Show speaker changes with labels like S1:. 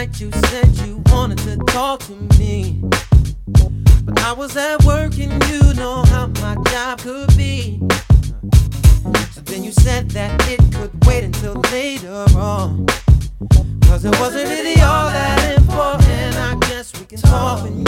S1: night you said you wanted to talk to me, but I was at work and you know how my job could be. So then you said that it could wait until later on, cause it wasn't really all that important. I guess we can talk when